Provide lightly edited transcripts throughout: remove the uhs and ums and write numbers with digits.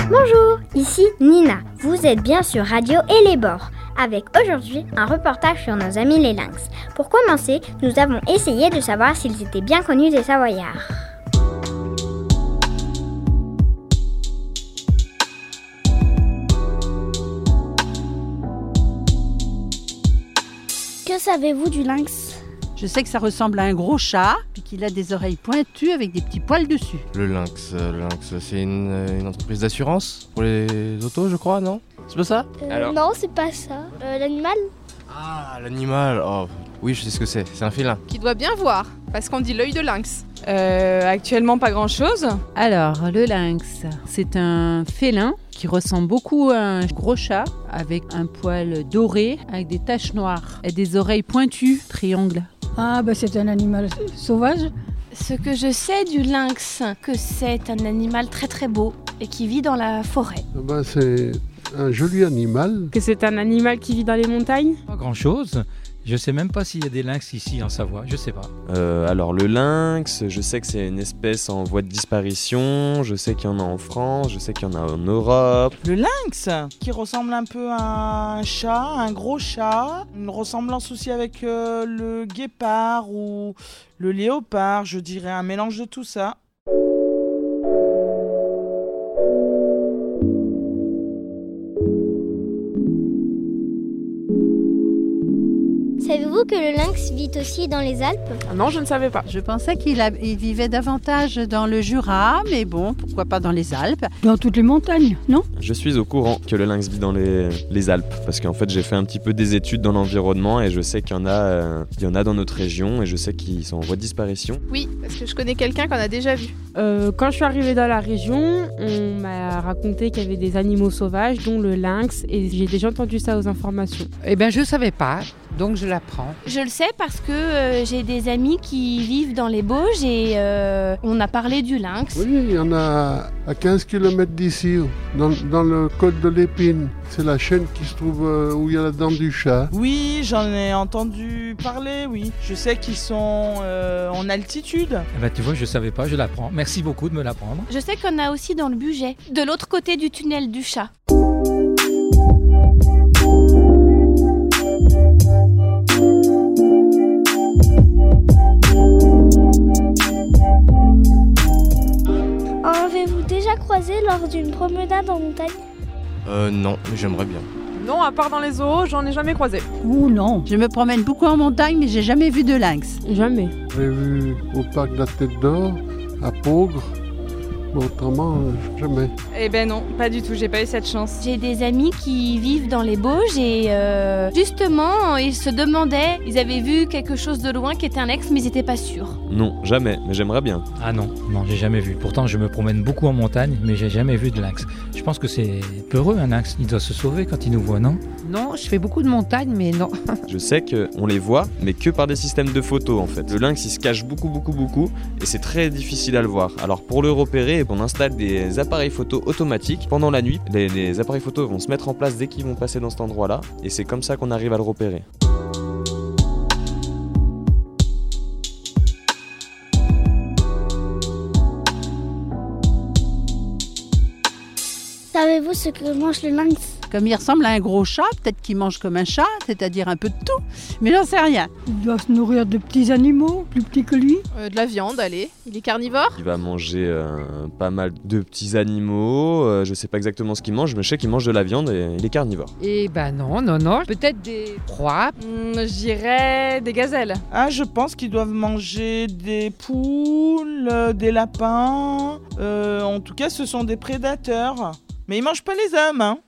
Bonjour, ici Nina. Vous êtes bien sur Radio et les bords, avec aujourd'hui un reportage sur nos amis les lynx. Pour commencer, nous avons essayé de savoir s'ils étaient bien connus des Savoyards. Que savez-vous du lynx ? Je sais que ça ressemble à un gros chat, puis qu'il a des oreilles pointues avec des petits poils dessus. Le lynx, c'est une entreprise d'assurance pour les autos, je crois, non ? C'est pas ça ? Alors Non, c'est pas ça. L'animal ? Ah, l'animal, oh, oui, je sais ce que c'est un félin. Qui doit bien voir, parce qu'on dit l'œil de lynx. Actuellement, pas grand-chose. Alors, le lynx, c'est un félin qui ressemble beaucoup à un gros chat, avec un poil doré, avec des taches noires et des oreilles pointues, triangle. Ah, c'est un animal sauvage. Ce que je sais du lynx, que c'est un animal très très beau et qui vit dans la forêt. C'est un joli animal. Que c'est un animal qui vit dans les montagnes ? Pas grand-chose. Je sais même pas s'il y a des lynx ici en Savoie, je sais pas. Alors le lynx, je sais que c'est une espèce en voie de disparition, je sais qu'il y en a en France, je sais qu'il y en a en Europe. Le lynx, qui ressemble un peu à un chat, un gros chat, une ressemblance aussi avec le guépard ou le léopard, je dirais un mélange de tout ça. Savez-vous que le lynx vit aussi dans les Alpes ? Ah non, je ne savais pas. Je pensais qu'il vivait davantage dans le Jura, mais bon, pourquoi pas dans les Alpes ? Dans toutes les montagnes, non ? Je suis au courant que le lynx vit dans les Alpes, parce qu'en fait j'ai fait un petit peu des études dans l'environnement et je sais qu'il y en a dans notre région et je sais qu'ils sont en voie de disparition. Oui, parce que je connais quelqu'un qu'on a déjà vu. Quand je suis arrivée dans la région, on m'a raconté qu'il y avait des animaux sauvages, dont le lynx, et j'ai déjà entendu ça aux informations. Eh bien, je ne savais pas, donc je l'apprends. Je le sais parce que j'ai des amis qui vivent dans les Bauges et on a parlé du lynx. Oui, il y en a à 15 km d'ici, dans le col de l'Épine. C'est la chaîne qui se trouve où il y a la dent du chat. Oui, j'en ai entendu parler, oui. Je sais qu'ils sont en altitude. Tu vois, je savais pas, je l'apprends. Merci beaucoup de me l'apprendre. Je sais qu'on a aussi dans le Bugey, de l'autre côté du tunnel du chat. Avez-vous déjà croisé lors d'une promenade en montagne ? Non, mais j'aimerais bien. Non, à part dans les zoos, j'en ai jamais croisé. Ouh non, je me promène beaucoup en montagne, mais j'ai jamais vu de lynx. Jamais. J'ai vu au parc de la Tête d'Or, à Pogre. Autrement, jamais. Eh ben non, pas du tout, j'ai pas eu cette chance. J'ai des amis qui vivent dans les Bauges et justement, ils se demandaient, ils avaient vu quelque chose de loin qui était un lynx, mais ils n'étaient pas sûrs. Non, jamais, mais j'aimerais bien. Ah non, j'ai jamais vu. Pourtant, je me promène beaucoup en montagne, mais j'ai jamais vu de lynx. Je pense que c'est peureux un lynx, il doit se sauver quand il nous voit, non ? Non, je fais beaucoup de montagnes, mais non. Je sais qu'on les voit, mais que par des systèmes de photos en fait. Le lynx il se cache beaucoup, et c'est très difficile à le voir. Alors pour le repérer, on installe des appareils photo automatiques. Pendant la nuit, les appareils photo vont se mettre en place dès qu'ils vont passer dans cet endroit-là, et c'est comme ça qu'on arrive à le repérer. Savez-vous ce que mange le lynx ? Comme il ressemble à un gros chat, peut-être qu'il mange comme un chat, c'est-à-dire un peu de tout, mais j'en sais rien. Il doit se nourrir de petits animaux, plus petits que lui. De la viande, allez. Il est carnivore ? Il va manger pas mal de petits animaux, je sais pas exactement ce qu'il mange, mais je sais qu'il mange de la viande et il est carnivore. Eh ben non, peut-être des proies. Je dirais des gazelles. Ah, je pense qu'ils doivent manger des poules, des lapins. En tout cas, ce sont des prédateurs. Mais ils mangent pas les hommes, hein.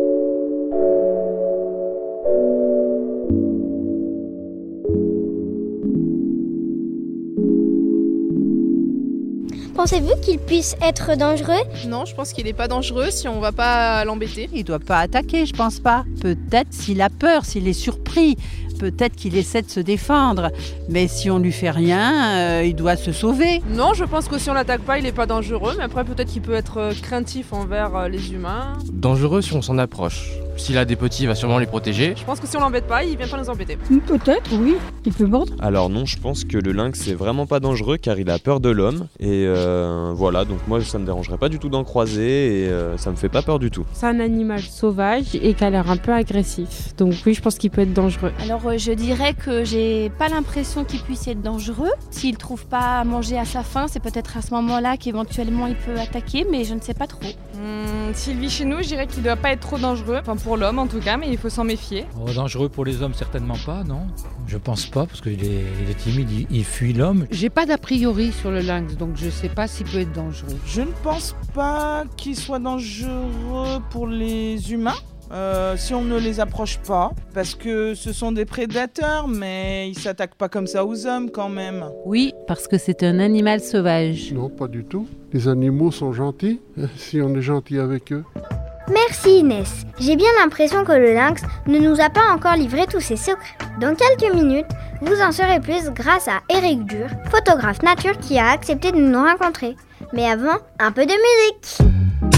Pensez-vous qu'il puisse être dangereux ? Non, je pense qu'il est pas dangereux si on va pas l'embêter. Il doit pas attaquer, je pense pas. Peut-être s'il a peur, s'il est surpris. compris. Peut-être qu'il essaie de se défendre, mais si on lui fait rien, il doit se sauver. Non, je pense que si on l'attaque pas, il est pas dangereux, mais après peut-être qu'il peut être craintif envers les humains. Dangereux si on s'en approche. S'il a des petits, il va sûrement les protéger. Je pense que si on l'embête pas, il vient pas nous embêter. Peut-être, oui. Il peut mordre. Alors non, je pense que le lynx c'est vraiment pas dangereux car il a peur de l'homme. Et voilà, donc moi ça me dérangerait pas du tout d'en croiser et ça me fait pas peur du tout. C'est un animal sauvage et qui a l'air un peu agressif. Donc oui, je pense qu'il peut être dangereux. Alors je dirais que j'ai pas l'impression qu'il puisse être dangereux. S'il trouve pas à manger à sa faim, c'est peut-être à ce moment-là qu'éventuellement il peut attaquer, mais je ne sais pas trop. S'il vit chez nous, je dirais qu'il doit pas être trop dangereux. Enfin pour l'homme en tout cas, mais il faut s'en méfier. Oh, dangereux pour les hommes, certainement pas, non? Je pense pas, parce qu'il est timide, il fuit l'homme. J'ai pas d'a priori sur le lynx, donc je sais pas s'il peut être dangereux. Je ne pense pas qu'il soit dangereux pour les humains. Si on ne les approche pas, parce que ce sont des prédateurs, mais ils s'attaquent pas comme ça aux hommes quand même. Oui, parce que c'est un animal sauvage. Non, pas du tout. Les animaux sont gentils, si on est gentil avec eux. Merci Inès. J'ai bien l'impression que le lynx ne nous a pas encore livré tous ses secrets. Dans quelques minutes, vous en saurez plus grâce à Eric Dur, photographe nature qui a accepté de nous rencontrer. Mais avant, un peu de musique.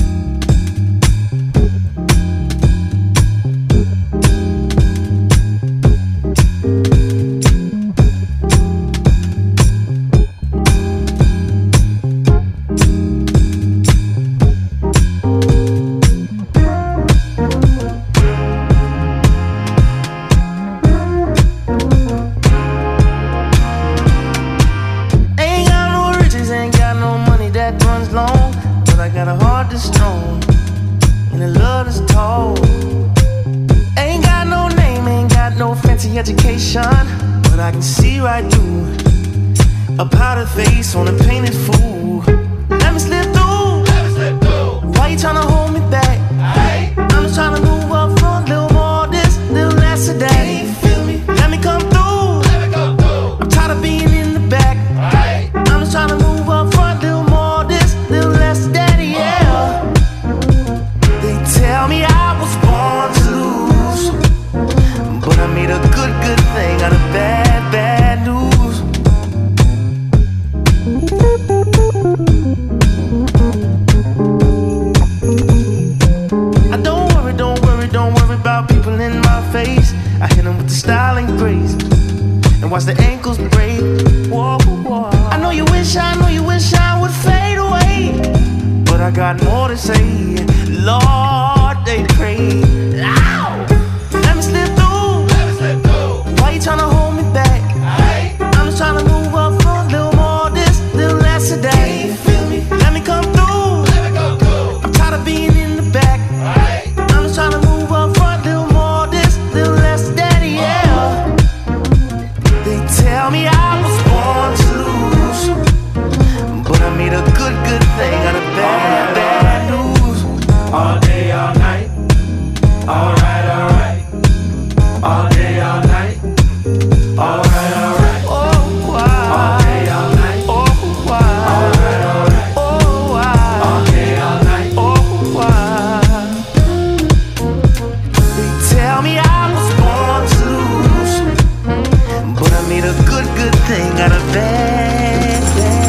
Education, but I can see right through a powdered face on a painted fool. Let me slip through. Why you tryna hold me back? I'm just tryna move up front, little more this, little less of that. Feel me? Let me come through. I'm tired of being in the back. I'm just tryna move up front, little more this, little less of that. Yeah. They tell me I was born to lose, but I made a good thing out of bad news. I don't worry about people in my face. I hit them with the style and grace, and watch the ankles break. Whoa, whoa. I know you wish I would fade away, but I got more to say. Lord, they pray. Ow! Let me slip through. Why you tryna hold me back? I'm just tryna move up front, little more this, little less of that. Feel me? Let me come through. I'm tired of being in the back. I'm just tryna move up front, little more this, little less of that. Yeah. They tell me I was born to lose, but I made a good thing out of bad news. All day, all night. Alright. All day, all night. Alright. Oh, wow. All day, all night. Oh, wow. Alright. Oh, wow. All day, all night. Oh, wow. They tell me I was born to lose, but I made a good thing out of bad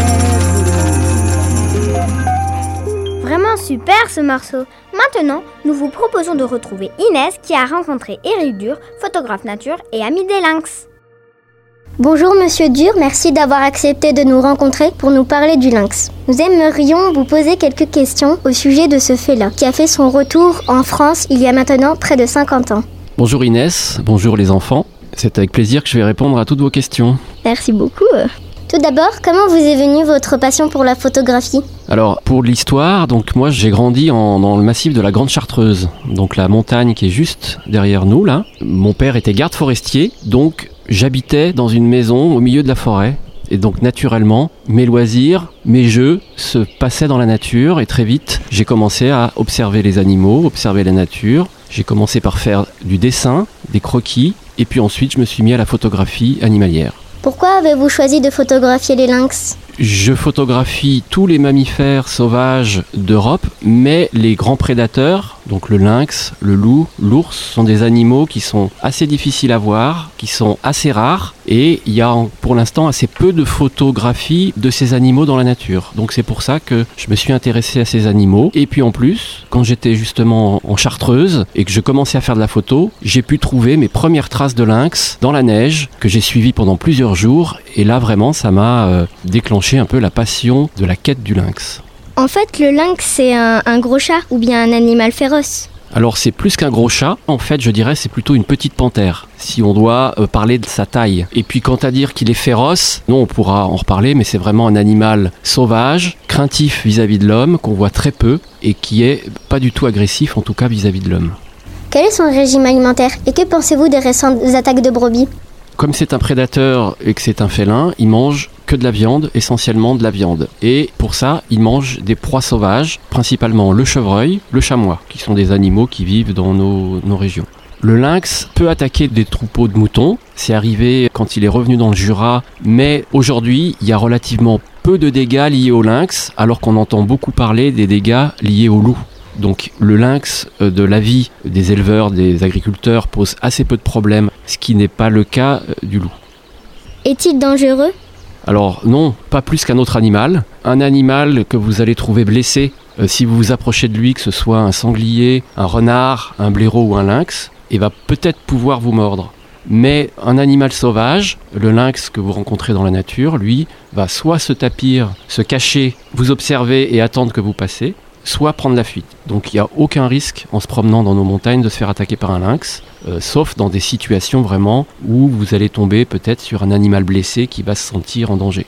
news. Vraiment super ce morceau. Maintenant, nous vous proposons de retrouver Inès qui a rencontré Eric Dur, photographe nature et ami des lynx. Bonjour Monsieur Dur, merci d'avoir accepté de nous rencontrer pour nous parler du lynx. Nous aimerions vous poser quelques questions au sujet de ce félin qui a fait son retour en France il y a maintenant près de 50 ans. Bonjour Inès, bonjour les enfants. C'est avec plaisir que je vais répondre à toutes vos questions. Merci beaucoup. Tout d'abord, comment vous est venue votre passion pour la photographie ? Alors, pour l'histoire, donc moi j'ai grandi dans le massif de la Grande Chartreuse, donc la montagne qui est juste derrière nous là. Mon père était garde forestier, donc j'habitais dans une maison au milieu de la forêt. Et donc naturellement, mes loisirs, mes jeux se passaient dans la nature et très vite, j'ai commencé à observer les animaux, observer la nature. J'ai commencé par faire du dessin, des croquis, et puis ensuite je me suis mis à la photographie animalière. Pourquoi avez-vous choisi de photographier les lynx ? Je photographie tous les mammifères sauvages d'Europe, mais les grands prédateurs, Donc le lynx, le loup, l'ours sont des animaux qui sont assez difficiles à voir, qui sont assez rares et il y a pour l'instant assez peu de photographies de ces animaux dans la nature. Donc c'est pour ça que je me suis intéressé à ces animaux. Et puis en plus, quand j'étais justement en Chartreuse et que je commençais à faire de la photo, j'ai pu trouver mes premières traces de lynx dans la neige que j'ai suivies pendant plusieurs jours et là vraiment ça m'a déclenché un peu la passion de la quête du lynx. En fait, le lynx, c'est un gros chat ou bien un animal féroce? Alors c'est plus qu'un gros chat, en fait je dirais c'est plutôt une petite panthère, si on doit parler de sa taille. Et puis quant à dire qu'il est féroce, non on pourra en reparler, mais c'est vraiment un animal sauvage, craintif vis-à-vis de l'homme, qu'on voit très peu, et qui est pas du tout agressif en tout cas vis-à-vis de l'homme. Quel est son régime alimentaire et que pensez-vous des récentes attaques de brebis? Comme c'est un prédateur et que c'est un félin, il mange que de la viande, essentiellement de la viande. Et pour ça, il mange des proies sauvages, principalement le chevreuil, le chamois, qui sont des animaux qui vivent dans nos régions. Le lynx peut attaquer des troupeaux de moutons, c'est arrivé quand il est revenu dans le Jura, mais aujourd'hui, il y a relativement peu de dégâts liés au lynx, alors qu'on entend beaucoup parler des dégâts liés au loup. Donc le lynx, de l'avis des éleveurs, des agriculteurs, pose assez peu de problèmes, ce qui n'est pas le cas du loup. Est-il dangereux ? Alors non, pas plus qu'un autre animal. Un animal que vous allez trouver blessé, si vous vous approchez de lui, que ce soit un sanglier, un renard, un blaireau ou un lynx, il va peut-être pouvoir vous mordre. Mais un animal sauvage, le lynx que vous rencontrez dans la nature, lui, va soit se tapir, se cacher, vous observer et attendre que vous passez, soit prendre la fuite. Donc il n'y a aucun risque en se promenant dans nos montagnes de se faire attaquer par un lynx, sauf dans des situations vraiment où vous allez tomber peut-être sur un animal blessé qui va se sentir en danger.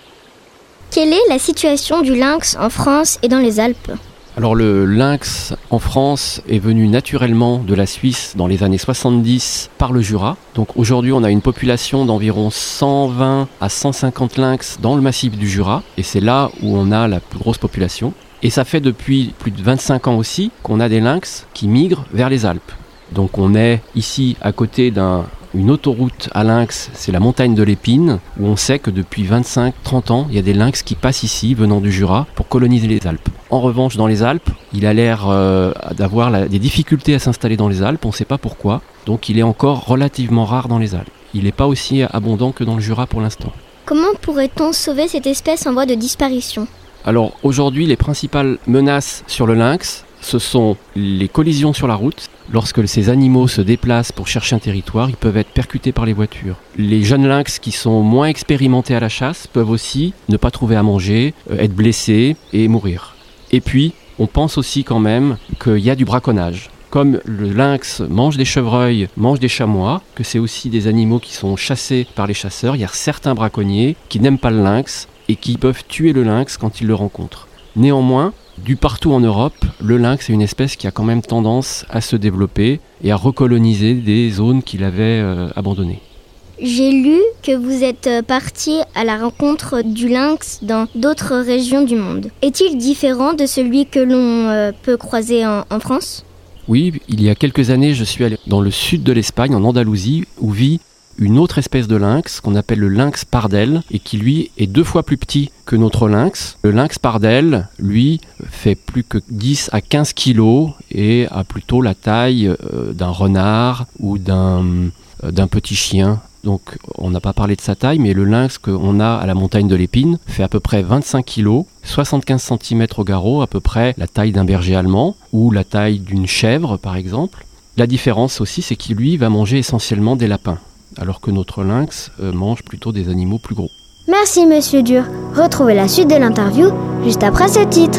Quelle est la situation du lynx en France et dans les Alpes ? Alors le lynx en France est venu naturellement de la Suisse dans les années 70 par le Jura. Donc aujourd'hui on a une population d'environ 120 à 150 lynx dans le massif du Jura et c'est là où on a la plus grosse population. Et ça fait depuis plus de 25 ans aussi qu'on a des lynx qui migrent vers les Alpes. Donc on est ici à côté d'une autoroute à lynx, c'est la montagne de l'Épine, où on sait que depuis 25-30 ans, il y a des lynx qui passent ici, venant du Jura, pour coloniser les Alpes. En revanche, dans les Alpes, il a l'air d'avoir des difficultés à s'installer dans les Alpes, on ne sait pas pourquoi. Donc il est encore relativement rare dans les Alpes. Il n'est pas aussi abondant que dans le Jura pour l'instant. Comment pourrait-on sauver cette espèce en voie de disparition ? Alors aujourd'hui, les principales menaces sur le lynx, ce sont les collisions sur la route. Lorsque ces animaux se déplacent pour chercher un territoire, ils peuvent être percutés par les voitures. Les jeunes lynx qui sont moins expérimentés à la chasse peuvent aussi ne pas trouver à manger, être blessés et mourir. Et puis, on pense aussi quand même qu'il y a du braconnage. Comme le lynx mange des chevreuils, mange des chamois, que c'est aussi des animaux qui sont chassés par les chasseurs, il y a certains braconniers qui n'aiment pas le lynx et qui peuvent tuer le lynx quand ils le rencontrent. Néanmoins, du partout en Europe, le lynx est une espèce qui a quand même tendance à se développer et à recoloniser des zones qu'il avait abandonnées. J'ai lu que vous êtes parti à la rencontre du lynx dans d'autres régions du monde. Est-il différent de celui que l'on peut croiser en France ? Oui, il y a quelques années, je suis allé dans le sud de l'Espagne, en Andalousie, où vit une autre espèce de lynx qu'on appelle le lynx pardel et qui lui est 2 fois plus petit que notre lynx. Le lynx pardel, lui, fait plus que 10 à 15 kilos et a plutôt la taille d'un renard ou d'un petit chien. Donc on n'a pas parlé de sa taille, mais le lynx qu'on a à la montagne de l'Épine fait à peu près 25 kilos, 75 cm au garrot, à peu près la taille d'un berger allemand ou la taille d'une chèvre par exemple. La différence aussi, c'est qu'il lui va manger essentiellement des lapins, alors que notre lynx mange plutôt des animaux plus gros. Merci Monsieur Dur. Retrouvez la suite de l'interview juste après ce titre.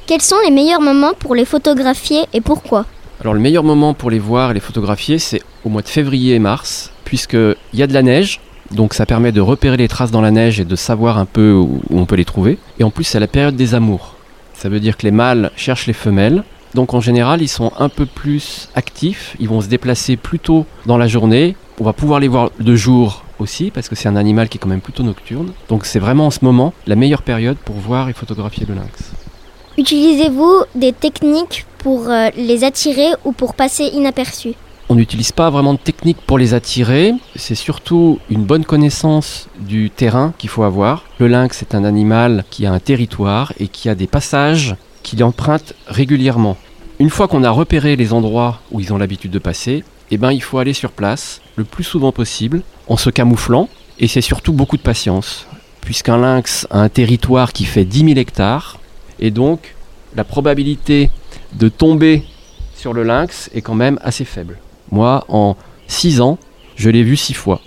Quels sont les meilleurs moments pour les photographier et pourquoi ? Alors le meilleur moment pour les voir et les photographier, c'est au mois de février et mars, puisqu'il y a de la neige, donc ça permet de repérer les traces dans la neige et de savoir un peu où on peut les trouver. Et en plus, c'est la période des amours. Ça veut dire que les mâles cherchent les femelles. Donc en général, ils sont un peu plus actifs, ils vont se déplacer plus tôt dans la journée. On va pouvoir les voir de jour aussi, parce que c'est un animal qui est quand même plutôt nocturne. Donc c'est vraiment en ce moment la meilleure période pour voir et photographier le lynx. Utilisez-vous des techniques pour les attirer ou pour passer inaperçus ? On n'utilise pas vraiment de technique pour les attirer, c'est surtout une bonne connaissance du terrain qu'il faut avoir. Le lynx est un animal qui a un territoire et qui a des passages qu'il emprunte régulièrement. Une fois qu'on a repéré les endroits où ils ont l'habitude de passer, il faut aller sur place le plus souvent possible en se camouflant, et c'est surtout beaucoup de patience, puisqu'un lynx a un territoire qui fait 10 000 hectares, et donc la probabilité de tomber sur le lynx est quand même assez faible. Moi, en 6 ans, je l'ai vu 6 fois.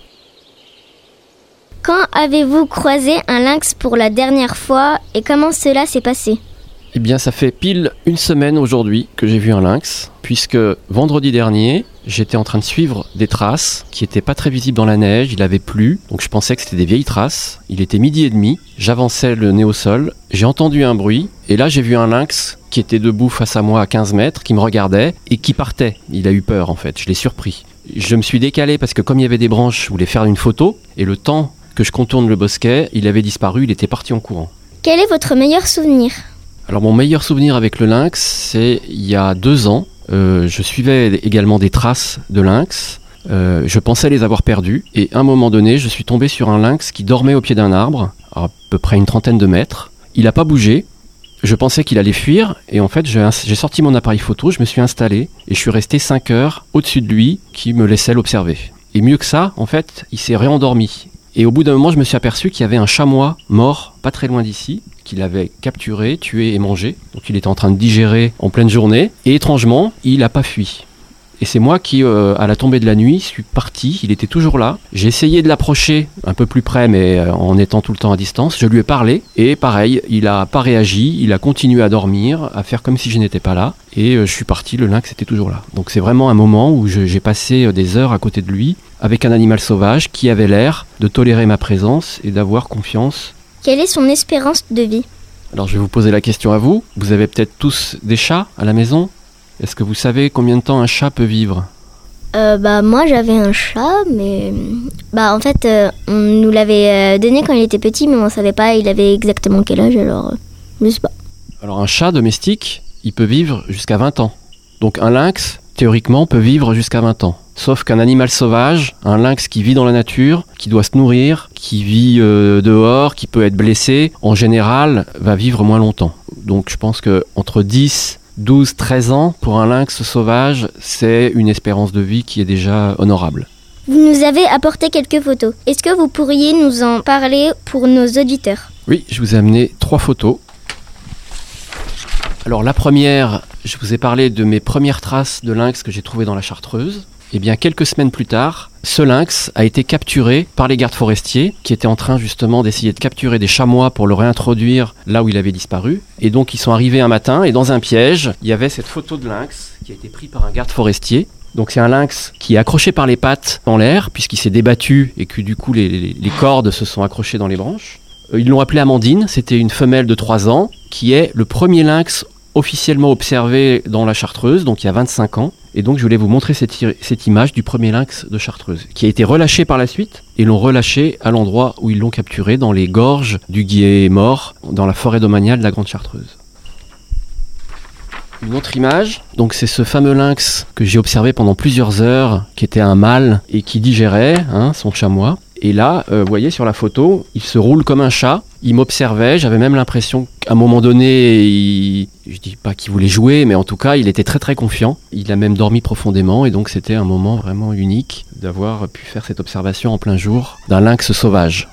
Quand avez-vous croisé un lynx pour la dernière fois et comment cela s'est passé ? Eh bien, ça fait pile une semaine aujourd'hui que j'ai vu un lynx, puisque vendredi dernier, j'étais en train de suivre des traces qui n'étaient pas très visibles dans la neige, il avait plu, donc je pensais que c'était des vieilles traces. Il était 12h30, j'avançais le nez au sol, j'ai entendu un bruit, et là j'ai vu un lynx qui était debout face à moi à 15 mètres, qui me regardait et qui partait. Il a eu peur en fait, je l'ai surpris. Je me suis décalé parce que comme il y avait des branches, je voulais faire une photo, et le temps que je contourne le bosquet, il avait disparu, il était parti en courant. Quel est votre meilleur souvenir ? Alors mon meilleur souvenir avec le lynx, c'est il y a 2 ans. Je suivais également des traces de lynx. Je pensais les avoir perdus. Et à un moment donné, je suis tombé sur un lynx qui dormait au pied d'un arbre, à peu près une trentaine de mètres. Il n'a pas bougé. Je pensais qu'il allait fuir. Et en fait, j'ai sorti mon appareil photo, je me suis installé. Et je suis resté 5 heures au-dessus de lui, qui me laissait l'observer. Et mieux que ça, en fait, il s'est réendormi. Et au bout d'un moment, je me suis aperçu qu'il y avait un chamois mort, pas très loin d'ici, qu'il avait capturé, tué et mangé. Donc il était en train de digérer en pleine journée. Et étrangement, il n'a pas fui. Et c'est moi qui, à la tombée de la nuit, suis parti. Il était toujours là. J'ai essayé de l'approcher un peu plus près, mais en étant tout le temps à distance. Je lui ai parlé. Et pareil, il n'a pas réagi. Il a continué à dormir, à faire comme si je n'étais pas là. Et je suis parti, le lynx était toujours là. Donc c'est vraiment un moment où j'ai passé des heures à côté de lui, avec un animal sauvage qui avait l'air de tolérer ma présence et d'avoir confiance. Quelle est son espérance de vie ? Alors je vais vous poser la question à vous. Vous avez peut-être tous des chats à la maison ? Est-ce que vous savez combien de temps un chat peut vivre ? Moi j'avais un chat, mais en fait on nous l'avait donné quand il était petit, mais on savait pas il avait exactement quel âge, alors je sais pas. Alors un chat domestique, il peut vivre jusqu'à 20 ans. Donc un lynx, théoriquement, peut vivre jusqu'à 20 ans. Sauf qu'un animal sauvage, un lynx qui vit dans la nature, qui doit se nourrir, qui vit dehors, qui peut être blessé, en général, va vivre moins longtemps. Donc je pense qu'entre 10, 12, 13 ans, pour un lynx sauvage, c'est une espérance de vie qui est déjà honorable. Vous nous avez apporté quelques photos. Est-ce que vous pourriez nous en parler pour nos auditeurs ? Oui, je vous ai amené 3 photos. Alors la première, je vous ai parlé de mes premières traces de lynx que j'ai trouvées dans la Chartreuse. Et bien quelques semaines plus tard, ce lynx a été capturé par les gardes forestiers qui étaient en train justement d'essayer de capturer des chamois pour le réintroduire là où il avait disparu. Et donc ils sont arrivés un matin et dans un piège, il y avait cette photo de lynx qui a été prise par un garde forestier. Donc c'est un lynx qui est accroché par les pattes en l'air puisqu'il s'est débattu et que du coup les cordes se sont accrochées dans les branches. Ils l'ont appelée Amandine, c'était une femelle de 3 ans qui est le premier lynx officiellement observé dans la Chartreuse, donc il y a 25 ans. Et donc je voulais vous montrer cette image du premier lynx de Chartreuse, qui a été relâché par la suite, et l'ont relâché à l'endroit où ils l'ont capturé, dans les gorges du Guillet mort, dans la forêt domaniale de la Grande Chartreuse. Une autre image, donc c'est ce fameux lynx que j'ai observé pendant plusieurs heures, qui était un mâle et qui digérait son chamois. Et là, vous voyez sur la photo, il se roule comme un chat, il m'observait, j'avais même l'impression qu'à un moment donné, je dis pas qu'il voulait jouer, mais en tout cas, il était très très confiant. Il a même dormi profondément et donc c'était un moment vraiment unique d'avoir pu faire cette observation en plein jour d'un lynx sauvage.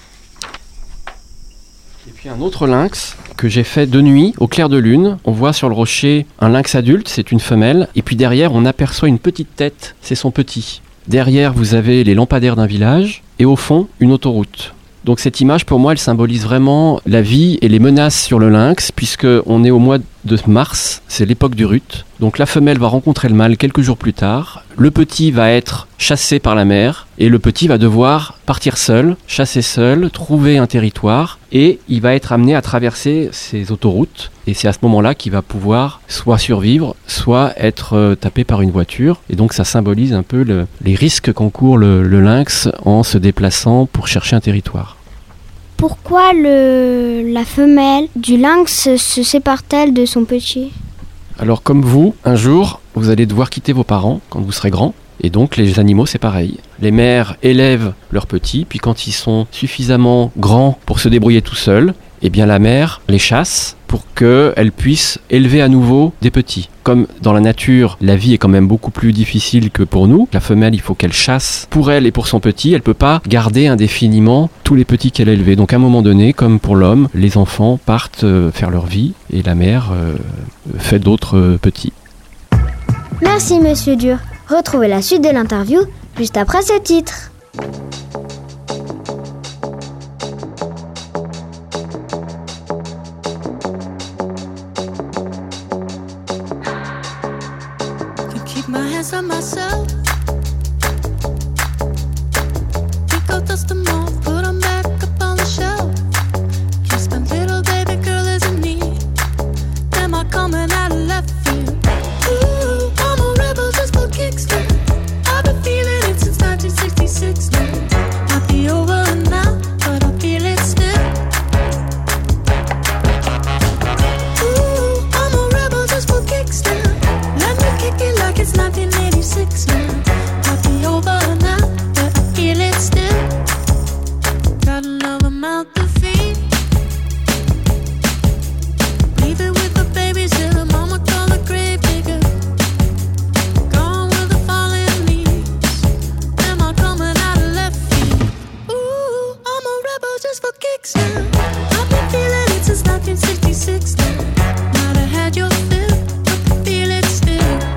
Et puis un autre lynx que j'ai fait de nuit, au clair de lune. On voit sur le rocher un lynx adulte, c'est une femelle, et puis derrière, on aperçoit une petite tête, c'est son petit. Derrière, vous avez les lampadaires d'un village, et au fond, une autoroute. Donc cette image, pour moi, elle symbolise vraiment la vie et les menaces sur le lynx, puisqu'on est au mois de mars, c'est l'époque du rut. Donc la femelle va rencontrer le mâle quelques jours plus tard. Le petit va être chassé par la mère et le petit va devoir partir seul, chasser seul, trouver un territoire et il va être amené à traverser ces autoroutes. Et c'est à ce moment-là qu'il va pouvoir soit survivre, soit être tapé par une voiture. Et donc ça symbolise un peu les risques qu'encourt le lynx en se déplaçant pour chercher un territoire. Pourquoi la femelle du lynx se sépare-t-elle de son petit ? Alors comme vous, un jour, vous allez devoir quitter vos parents quand vous serez grand. Et donc les animaux, c'est pareil. Les mères élèvent leurs petits, puis quand ils sont suffisamment grands pour se débrouiller tout seuls, eh bien la mère les chasse pour qu'elle puisse élever à nouveau des petits. Comme dans la nature, la vie est quand même beaucoup plus difficile que pour nous. La femelle, il faut qu'elle chasse pour elle et pour son petit. Elle ne peut pas garder indéfiniment tous les petits qu'elle a élevés. Donc à un moment donné, comme pour l'homme, les enfants partent faire leur vie et la mère fait d'autres petits. Merci Monsieur Dur. Retrouvez la suite de l'interview juste après ce titre. On myself, pick out dust them off, put them back up on the shelf. Kiss my little baby girl is in need. Am I coming out of left field? Ooh, I'm a rebel just for kicks now. I've been feeling it since 1966 now. Might be over now, but I feel it still. Ooh, I'm a rebel just for kicks now. Let me kick it like it's 1986 now. Might be over now, but I feel it still. Got another mouth to feed. Leave it with the babies till the mama call the grave digger. Gone with the falling leaves. Am I coming out of left field? Ooh, I'm a rebel just for kicks now. I've been feeling it since 1966 now. Might have had your fill, but I feel it still.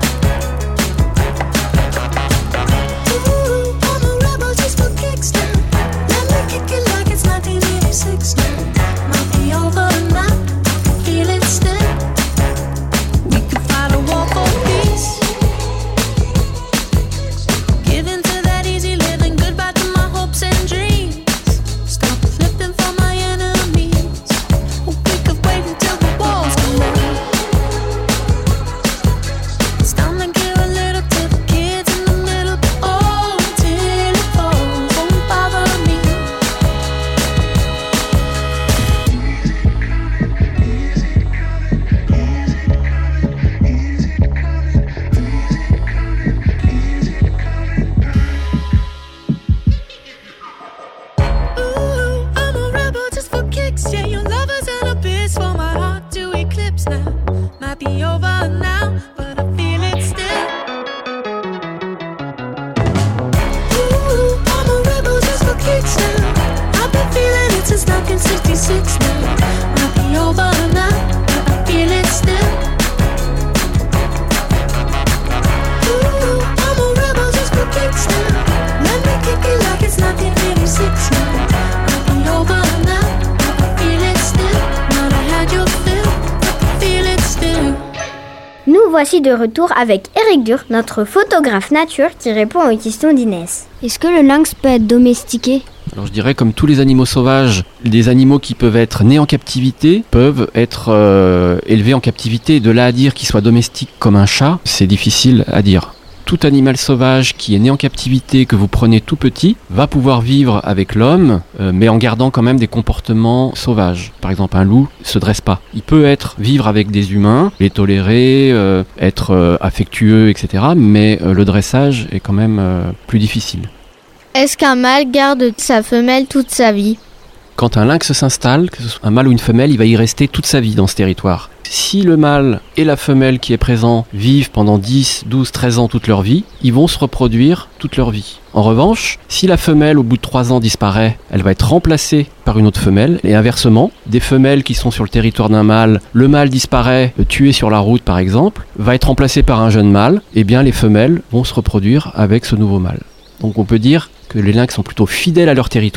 Voici de retour avec Eric Dur, notre photographe nature qui répond aux questions d'Inès. Est-ce que le lynx peut être domestiqué ? Alors je dirais comme tous les animaux sauvages, des animaux qui peuvent être nés en captivité peuvent être élevés en captivité. De là à dire qu'ils soient domestiques comme un chat, c'est difficile à dire. Tout animal sauvage qui est né en captivité, que vous prenez tout petit, va pouvoir vivre avec l'homme, mais en gardant quand même des comportements sauvages. Par exemple, un loup ne se dresse pas. Il peut vivre avec des humains, les tolérer, être affectueux, etc. Mais le dressage est quand même plus difficile. Est-ce qu'un mâle garde sa femelle toute sa vie ? Quand un lynx s'installe, que ce soit un mâle ou une femelle, il va y rester toute sa vie dans ce territoire. Si le mâle et la femelle qui est présent vivent pendant 10, 12, 13 ans toute leur vie, ils vont se reproduire toute leur vie. En revanche, si la femelle au bout de 3 ans disparaît, elle va être remplacée par une autre femelle. Et inversement, des femelles qui sont sur le territoire d'un mâle, le mâle disparaît, tué sur la route par exemple, va être remplacé par un jeune mâle, et bien les femelles vont se reproduire avec ce nouveau mâle. Donc on peut dire que les lynx sont plutôt fidèles à leur territoire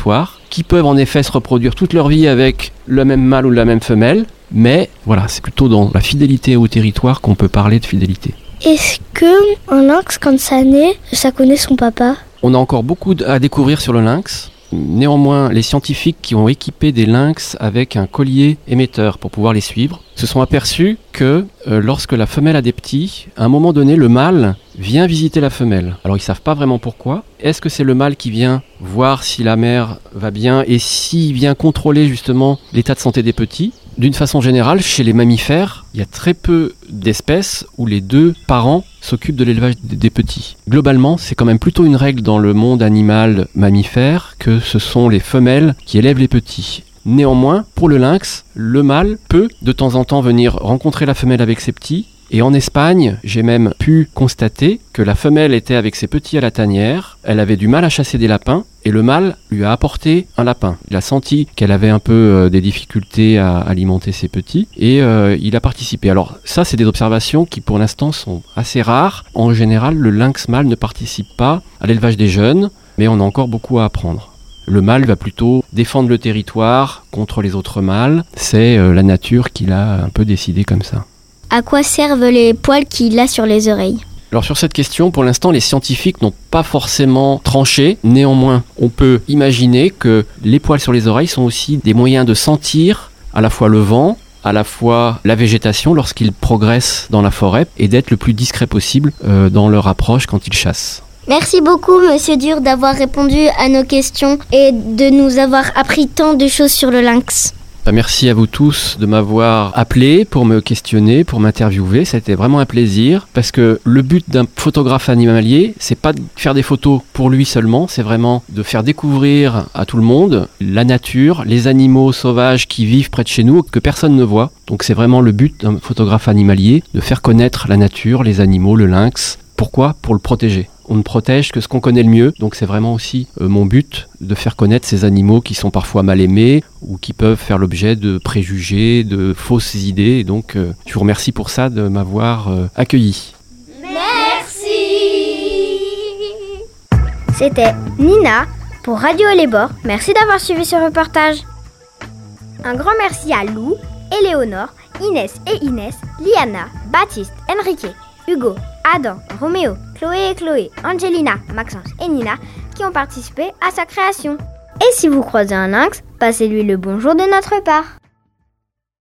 qui peuvent en effet se reproduire toute leur vie avec le même mâle ou la même femelle, mais voilà, c'est plutôt dans la fidélité au territoire qu'on peut parler de fidélité. Est-ce que un lynx, quand ça naît, ça connaît son papa? On a encore beaucoup à découvrir sur le lynx. Néanmoins, les scientifiques qui ont équipé des lynx avec un collier émetteur pour pouvoir les suivre se sont aperçus que lorsque la femelle a des petits, à un moment donné, le mâle vient visiter la femelle. Alors ils ne savent pas vraiment pourquoi. Est-ce que c'est le mâle qui vient voir si la mère va bien et s'il vient contrôler justement l'état de santé des petits? D'une façon générale, chez les mammifères, il y a très peu d'espèces où les deux parents s'occupent de l'élevage des petits. Globalement, c'est quand même plutôt une règle dans le monde animal mammifère que ce sont les femelles qui élèvent les petits. Néanmoins, pour le lynx, le mâle peut de temps en temps venir rencontrer la femelle avec ses petits. Et en Espagne, j'ai même pu constater que la femelle était avec ses petits à la tanière, elle avait du mal à chasser des lapins, et le mâle lui a apporté un lapin. Il a senti qu'elle avait un peu des difficultés à alimenter ses petits, et il a participé. Alors ça, c'est des observations qui pour l'instant sont assez rares. En général, le lynx mâle ne participe pas à l'élevage des jeunes, mais on a encore beaucoup à apprendre. Le mâle va plutôt défendre le territoire contre les autres mâles. C'est la nature qui l'a un peu décidé comme ça. À quoi servent les poils qu'il a sur les oreilles? Alors sur cette question, pour l'instant, les scientifiques n'ont pas forcément tranché. Néanmoins, on peut imaginer que les poils sur les oreilles sont aussi des moyens de sentir à la fois le vent, à la fois la végétation lorsqu'ils progressent dans la forêt et d'être le plus discret possible dans leur approche quand ils chassent. Merci beaucoup, Monsieur Dur, d'avoir répondu à nos questions et de nous avoir appris tant de choses sur le lynx. Merci à vous tous de m'avoir appelé pour me questionner, pour m'interviewer. C'était vraiment un plaisir parce que le but d'un photographe animalier, c'est pas de faire des photos pour lui seulement, c'est vraiment de faire découvrir à tout le monde la nature, les animaux sauvages qui vivent près de chez nous que personne ne voit. Donc c'est vraiment le but d'un photographe animalier, de faire connaître la nature, les animaux, le lynx. Pourquoi ? Pour le protéger. On ne protège que ce qu'on connaît le mieux, donc c'est vraiment aussi mon but de faire connaître ces animaux qui sont parfois mal aimés ou qui peuvent faire l'objet de préjugés, de fausses idées. Et donc je vous remercie pour ça de m'avoir accueilli. Merci. C'était Nina pour Radio Léborg. Merci d'avoir suivi ce reportage. Un grand merci à Lou, Éléonore, Inès et Inès, Liana, Baptiste, Enrique, Hugo, Adam, Roméo, Chloé, Angelina, Maxence et Nina qui ont participé à sa création. Et si vous croisez un lynx, passez-lui le bonjour de notre part.